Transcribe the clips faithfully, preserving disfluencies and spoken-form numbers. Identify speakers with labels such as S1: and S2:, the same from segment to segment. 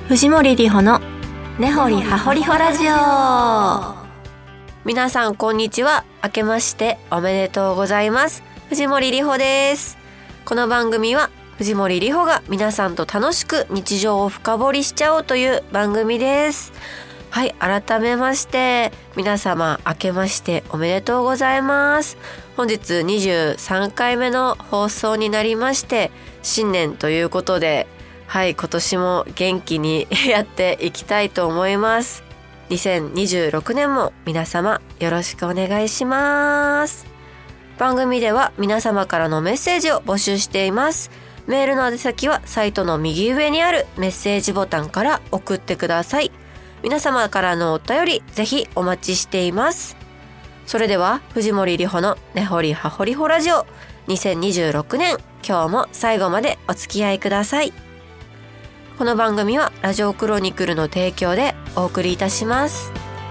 S1: 藤森里穂の根掘り葉掘り穂ラジオ。
S2: 皆さんこんにちは。明けましておめでとうございます。藤森里穂です。この番組は藤森里穂が皆さんと楽しく日常を深掘りしちゃおうという番組です。はい、改めまして皆様明けましておめでとうございます。本日にじゅうさんかいめの放送になりまして、新年ということで、はい、今年も元気にやっていきたいと思います。にせんにじゅうろくねんも皆様よろしくお願いします。番組では皆様からのメッセージを募集しています。メールの宛先はサイトの右上にあるメッセージボタンから送ってください。皆様からのお便りぜひお待ちしています。それでは藤森里穂の根掘り葉掘り穂ラジオにせんにじゅうろくねん、今日も最後までお付き合いください。この番組はラジオクロニクルの提供でお送りいたします。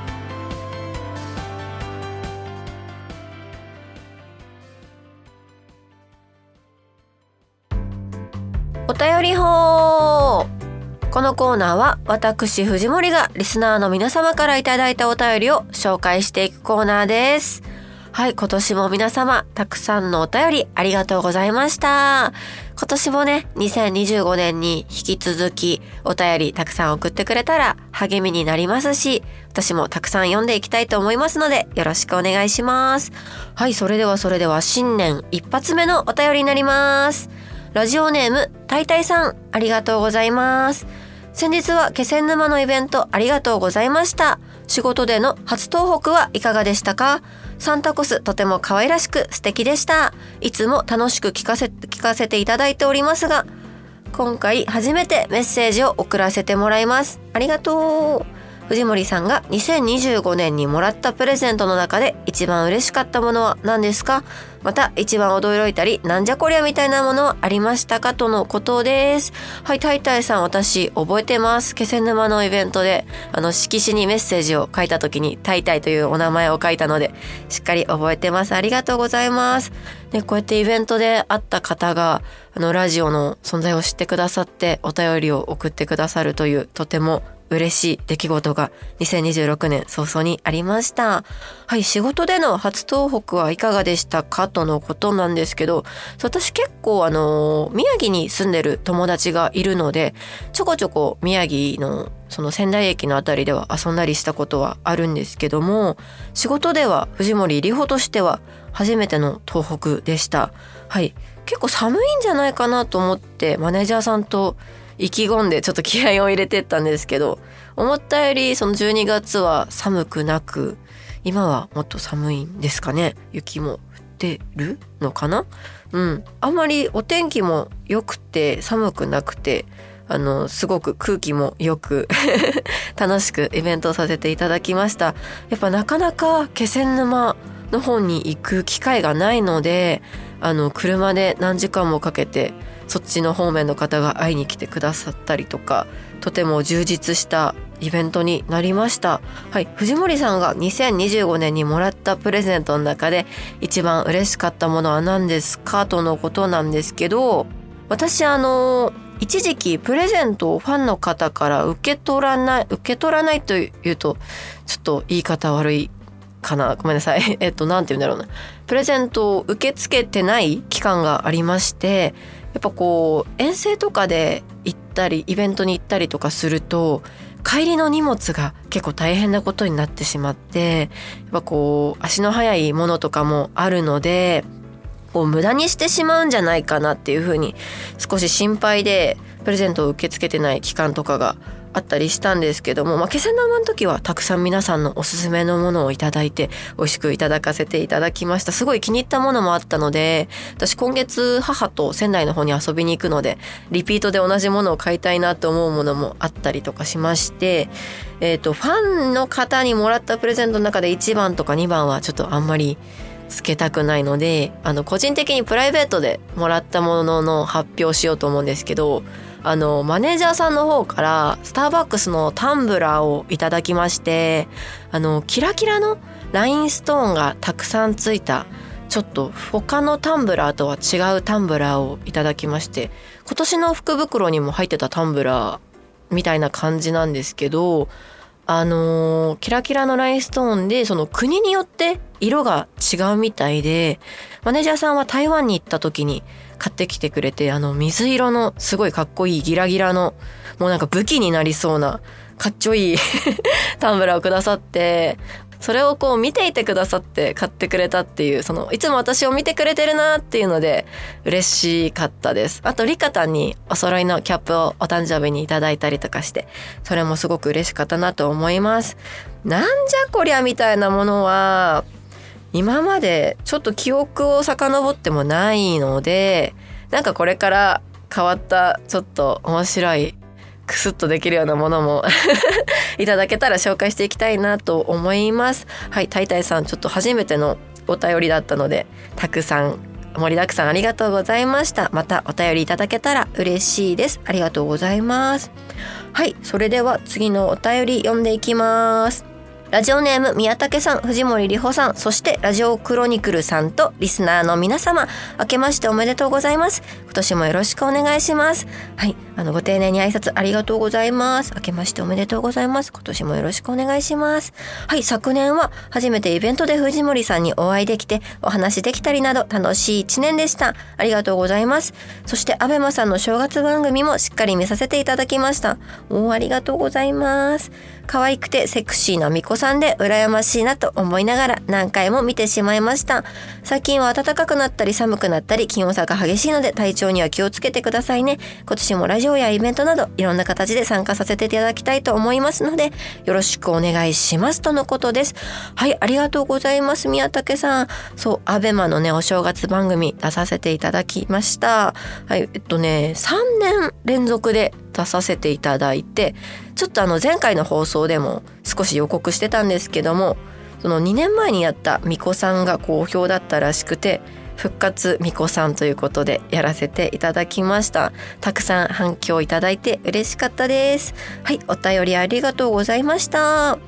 S2: お便り法。このコーナーは私藤森がリスナーの皆様からいただいたお便りを紹介していくコーナーです。はい、今年も皆様たくさんのお便りありがとうございました。今年もね、にせんにじゅうごねんに引き続きお便りたくさん送ってくれたら励みになりますし、私もたくさん読んでいきたいと思いますのでよろしくお願いします。はい、それではそれでは新年一発目のお便りになります。ラジオネームたいたいさん、ありがとうございます。先日は気仙沼のイベントありがとうございました。仕事での初東北はいかがでしたか？サンタコスとても可愛らしく素敵でした。いつも楽しく聞かせ、聞かせていただいておりますが、今回初めてメッセージを送らせてもらいます。ありがとう。藤森さんがにせんにじゅうごねんにもらったプレゼントの中で一番嬉しかったものは何ですか？また一番驚いたりなんじゃこりゃみたいなものはありましたか？とのことです。はい、たいたいさん、私覚えてます。気仙沼のイベントであの色紙にメッセージを書いた時にたいたいというお名前を書いたのでしっかり覚えてます。ありがとうございます。で、こうやってイベントで会った方があのラジオの存在を知ってくださってお便りを送ってくださるというとても嬉しい出来事がにせんにじゅうろくねん早々にありました。はい、仕事での初東北はいかがでしたか？とのことなんですけど、私結構あの宮城に住んでる友達がいるので、ちょこちょこ宮城のその仙台駅のあたりでは遊んだりしたことはあるんですけども、仕事では藤森里穂としては初めての東北でした。はい、結構寒いんじゃないかなと思ってマネージャーさんと意気込んでちょっと気合を入れてったんですけど、思ったよりそのじゅうにがつは寒くなく、今はもっと寒いんですかね。雪も降ってるのかな。うん、あんまりお天気も良くて寒くなくて、あのすごく空気もよく楽しくイベントをさせていただきました。やっぱなかなか気仙沼の方に行く機会がないので、あの車で何時間もかけてそっちの方面の方が会いに来てくださったりとか、とても充実したイベントになりました。はい、藤森さんがにせんにじゅうごねんにもらったプレゼントの中で一番嬉しかったものは何ですか？とのことなんですけど、私あの一時期プレゼントをファンの方から受け取らない受け取らないというとちょっと言い方悪いかな、ごめんなさい。えっとなんて言うんだろうな、プレゼントを受け付けてない期間がありまして、やっぱこう遠征とかで行ったりイベントに行ったりとかすると帰りの荷物が結構大変なことになってしまって、やっぱこう足の速いものとかもあるので、こう無駄にしてしまうんじゃないかなっていうふうに少し心配でプレゼントを受け付けてない期間とかがあったりしたんですけども、まあ、気仙沼の時はたくさん皆さんのおすすめのものをいただいて美味しくいただかせていただきました。すごい気に入ったものもあったので、私今月母と仙台の方に遊びに行くのでリピートで同じものを買いたいなと思うものもあったりとかしまして、えーと、ファンの方にもらったプレゼントの中でいちばんとかにばんはちょっとあんまりつけたくないので、あの個人的にプライベートでもらったものの発表をしようと思うんですけど、あのマネージャーさんの方からスターバックスのタンブラーをいただきまして、あのキラキラのラインストーンがたくさんついたちょっと他のタンブラーとは違うタンブラーをいただきまして、今年の福袋にも入ってたタンブラーみたいな感じなんですけど、あのー、キラキラのラインストーンでその国によって色が違うみたいで、マネージャーさんは台湾に行った時に買ってきてくれて、あの水色のすごいかっこいいギラギラのもうなんか武器になりそうなかっちょいいタンブラーをくださって、それをこう見ていてくださって買ってくれたっていう、そのいつも私を見てくれてるなっていうので嬉しかったです。あとリカタンにお揃いのキャップをお誕生日にいただいたりとかして、それもすごく嬉しかったなと思います。なんじゃこりゃみたいなものは今までちょっと記憶を遡ってもないので、なんかこれから変わったちょっと面白いクスッとできるようなものもいただけたら紹介していきたいなと思います。はい、たいたいさんちょっと初めてのお便りだったので、たくさん盛りだくさんありがとうございました。またお便りいただけたら嬉しいです。ありがとうございます。はい、それでは次のお便り読んでいきます。ラジオネーム宮武さん、藤森里穂さん、そしてラジオクロニクルさんとリスナーの皆様、明けましておめでとうございます。今年もよろしくお願いします。はい、あのご丁寧に挨拶ありがとうございます。明けましておめでとうございます。今年もよろしくお願いします。はい、昨年は初めてイベントで藤森さんにお会いできてお話できたりなど楽しい一年でした。ありがとうございます。そしてアベマさんの正月番組もしっかり見させていただきました。おー、ありがとうございます。可愛くてセクシーなみこさんで羨ましいなと思いながら何回も見てしまいました。最近は暖かくなったり寒くなったり気温差が激しいので体調には気をつけてくださいね。今年もラジオやイベントなどいろんな形で参加させていただきたいと思いますのでよろしくお願いしますとのことです。はい、ありがとうございます。宮武さん、そうアベマのねお正月番組出させていただきました。はい、えっとねさんねん連続で出させていただいて、ちょっとあの前回の放送でも少し予告してたんですけども、そのにねんまえにやったみこさんが好評だったらしくて、復活みこさんということでやらせていただきました。たくさん反響いただいて嬉しかったです。はい、お便りありがとうございました。はい、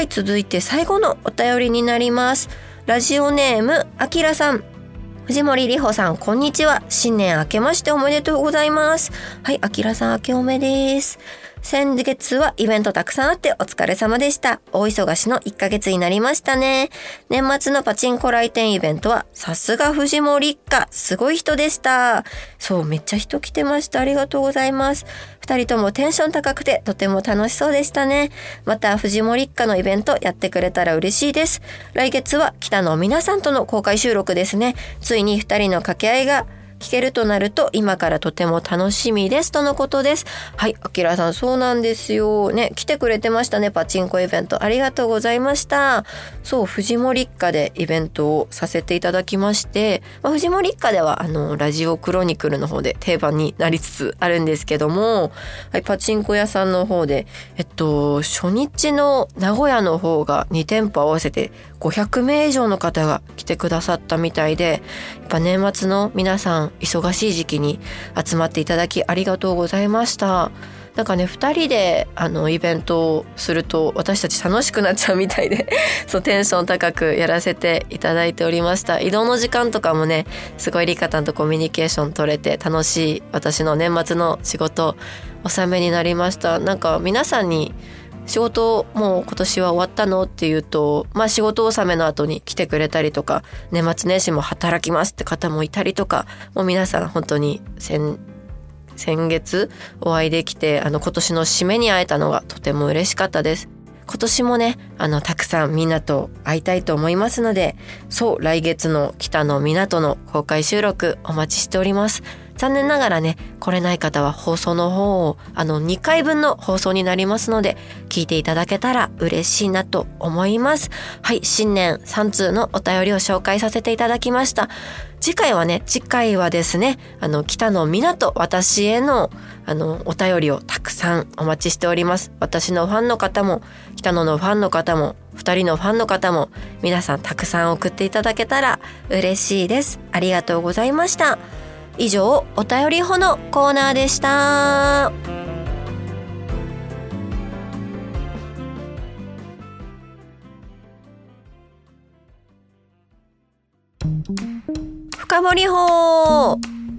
S2: 続いて最後のお便りになります。ラジオネームあきらさん、藤森里穂さん、こんにちは。新年明けましておめでとうございます。はい、あきらさん明けおめです。先月はイベントたくさんあってお疲れ様でした。大忙しのいっかげつになりましたね。年末のパチンコ来店イベントはさすが藤森一家、すごい人でした。そう、めっちゃ人来てました。ありがとうございます。二人ともテンション高くてとても楽しそうでしたね。また藤森一家のイベントやってくれたら嬉しいです。来月は北の皆さんとの公開収録ですね。ついに二人の掛け合いが聞けるとなると今からとても楽しみですとのことです。はい、あきらさん、そうなんですよね、来てくれてましたね。パチンコイベントありがとうございました。そう、藤森一家でイベントをさせていただきまして、まあ、藤森一家ではあのラジオクロニクルの方で定番になりつつあるんですけども、はい、パチンコ屋さんの方でえっと初日の名古屋の方がに店舗合わせてごひゃくめい以上の方が来てくださったみたいで、やっぱ年末の皆さん忙しい時期に集まっていただきありがとうございました。なんかね、ふたりであのイベントをすると私たち楽しくなっちゃうみたいでそうテンション高くやらせていただいておりました。移動の時間とかもね、すごいリカタンとコミュニケーション取れて楽しい私の年末の仕事納めになりました。なんか皆さんに仕事もう今年は終わったのって言うと、まあ仕事納めの後に来てくれたりとか、年末年始も働きますって方もいたりとか、もう皆さん本当に先先月お会いできて、あの今年の締めに会えたのがとても嬉しかったです。今年もね、あのたくさんみんなと会いたいと思いますので、そう来月の北の港の公開収録お待ちしております。残念ながらね、来れない方は放送の方をあのにかいぶんの放送になりますので聞いていただけたら嬉しいなと思います。はい、新年さん通のお便りを紹介させていただきました。次回はね、次回はですね、あの北の港、私へのあのお便りをたくさんお待ちしております。私のファンの方も北野のファンの方もふたりのファンの方も皆さんたくさん送っていただけたら嬉しいです。ありがとうございました。以上、お便りほのコーナーでした。深掘り法。こ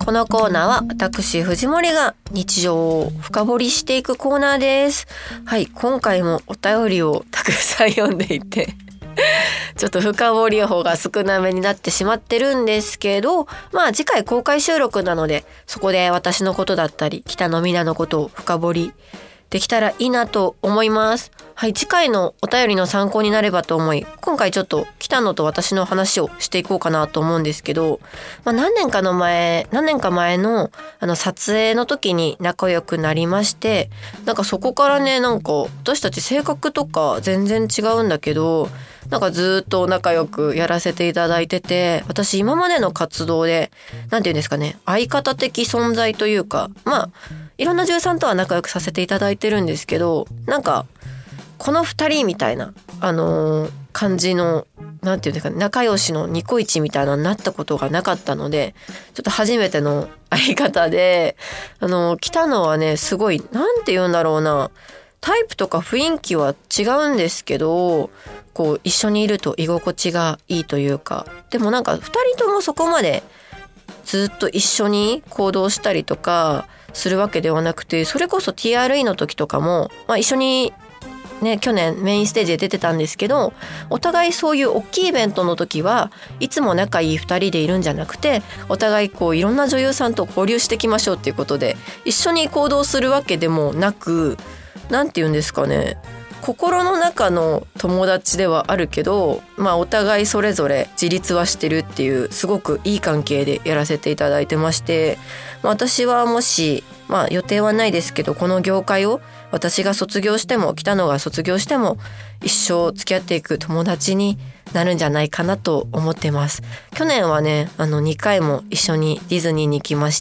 S2: このコーナーは私藤森が日常を深掘りしていくコーナーです。はい、今回もお便りをたくさん読んでいてちょっと深掘りの方が少なめになってしまってるんですけど、まあ次回公開収録なので、そこで私のことだったり北野美奈のことを深掘りできたらいいなと思います。はい、次回のお便りの参考になればと思い、今回ちょっと北野と私の話をしていこうかなと思うんですけど、まあ、何年かの前何年か前のあの撮影の時に仲良くなりまして、なんかそこからね、なんか私たち性格とか全然違うんだけど、なんかずっと仲良くやらせていただいてて、私今までの活動でなんていうんですかね、相方的存在というか、まあいろんな女優さんとは仲良くさせていただいてるんですけど、なんかこの二人みたいなあのー、感じのなんていうんですかね、仲良しのニコイチみたいなのになったことがなかったので、ちょっと初めての相方で、あのー、来たのはね、すごいなんて言うんだろうな、タイプとか雰囲気は違うんですけど、こう一緒にいると居心地がいいというか、でもなんかふたりともそこまでずっと一緒に行動したりとかするわけではなくて、それこそ ティーアールイー の時とかも、まあ、一緒にね、去年メインステージで出てたんですけど、お互いそういう大きいイベントの時はいつも仲いいふたりでいるんじゃなくて、お互いこういろんな女優さんと交流していきましょうっていうことで一緒に行動するわけでもなく、なんて言うんですかね、心の中の友達ではあるけど、まあお互いそれぞれ自立はしてるっていう、すごくいい関係でやらせていただいてまして、まあ、私はもし、まあ予定はないですけど、この業界を私が卒業しても北野が卒業しても一生付き合っていく友達になるんじゃないかなと思ってます。去年はね、あのにかいも一緒にディズニーに行きまして、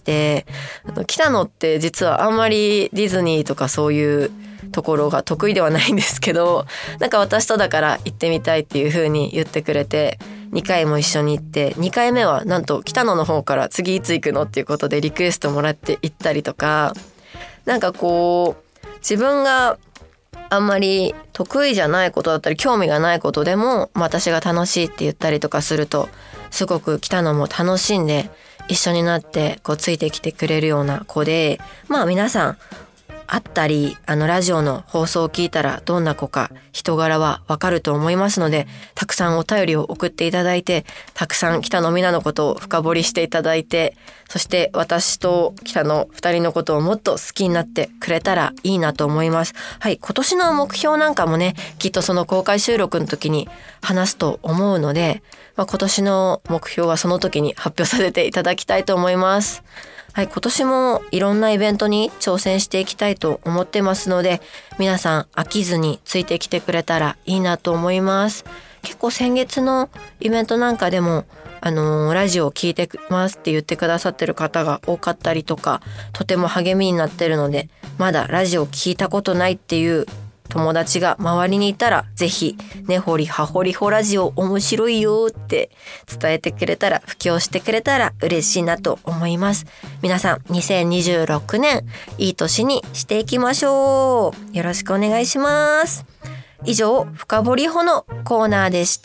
S2: あの北野って実はあんまりディズニーとかそういうところが得意ではないんですけど、なんか私とだから行ってみたいっていう風に言ってくれて、にかいも一緒に行って、にかいめはなんと北野の方から次いつ行くのっていうことでリクエストもらって行ったりとか、なんかこう自分があんまり得意じゃないことだったり興味がないことでも、まあ、私が楽しいって言ったりとかすると、すごく北野も楽しんで一緒になってこうついてきてくれるような子で、まあ皆さん会ったり、あのラジオの放送を聞いたらどんな子か人柄はわかると思いますので、たくさんお便りを送っていただいて、たくさん北野美奈のことを深掘りしていただいて、そして私と北野二人のことをもっと好きになってくれたらいいなと思います。はい、今年の目標なんかもね、きっとその公開収録の時に話すと思うので、まあ、今年の目標はその時に発表させていただきたいと思います。はい、今年もいろんなイベントに挑戦していきたいと思ってますので、皆さん飽きずについてきてくれたらいいなと思います。結構先月のイベントなんかでも、あのー、ラジオを聞いてますって言ってくださってる方が多かったりとか、とても励みになってるので、まだラジオ聞いたことないっていう友達が周りにいたら、ぜひ根掘り葉掘りほラジオ面白いよって伝えてくれたら、布教してくれたら嬉しいなと思います。皆さんにせんにじゅうろくねんいい年にしていきましょう。よろしくお願いします。以上、深掘りほのコーナーでした。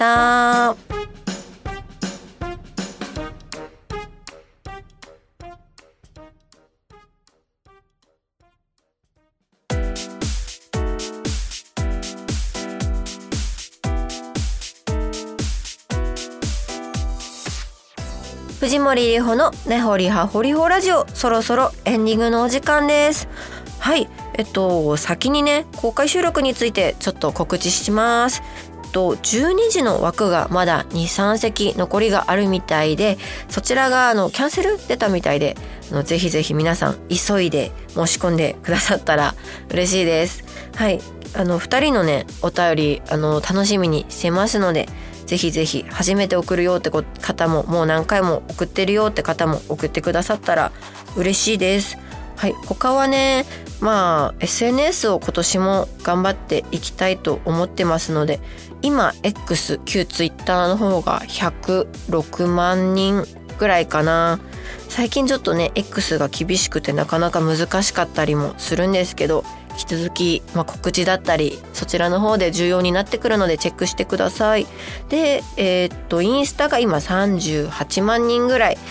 S2: 藤森里穂の根掘り葉掘りほラジオ、そろそろエンディングのお時間です。はい、えっと先にね、公開収録についてちょっと告知します。えっとじゅうにじの枠がまだ にさんせき残りがあるみたいで、そちらがあのキャンセル出たみたいで、あのぜひぜひ皆さん急いで申し込んでくださったら嬉しいです。はい、あのふたりのねお便りあの楽しみにしてますので、ぜひぜひ初めて送るよって方も、もう何回も送ってるよって方も送ってくださったら嬉しいです。はい、他はね、まあ エスエヌエス を今年も頑張っていきたいと思ってますので、今 X 旧 Twitter の方がひゃくろくまんにんぐらいかな。最近ちょっとね X が厳しくてなかなか難しかったりもするんですけど、引き続き、まあ、告知だったりそちらの方で重要になってくるのでチェックしてください。で、えー、っとインスタが今さんじゅうはちまんにんぐらい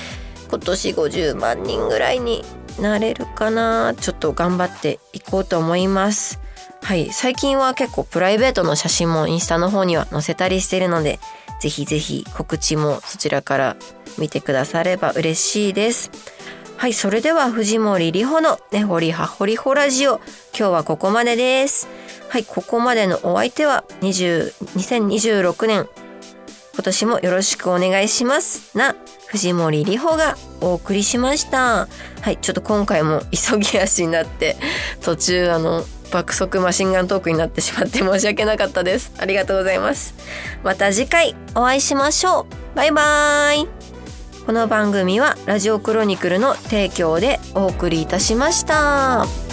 S2: 今年ごじゅうまんにんぐらいになれるかな。ちょっと頑張っていこうと思います。はい、最近は結構プライベートの写真もインスタの方には載せたりしているので、ぜひぜひ告知もそちらから見てくだされば嬉しいです。はい、それでは藤森里穂の根掘り葉掘り穂ラジオ、今日はここまでです。はい、ここまでのお相手はにせんにじゅうろくねん、今年もよろしくお願いしますな藤森里穂がお送りしました。はい、ちょっと今回も急ぎ足になって途中あの爆速マシンガントークになってしまって申し訳なかったです。ありがとうございます。また次回お会いしましょう。バイバイ。この番組はラジオクロニクルの提供でお送りいたしました。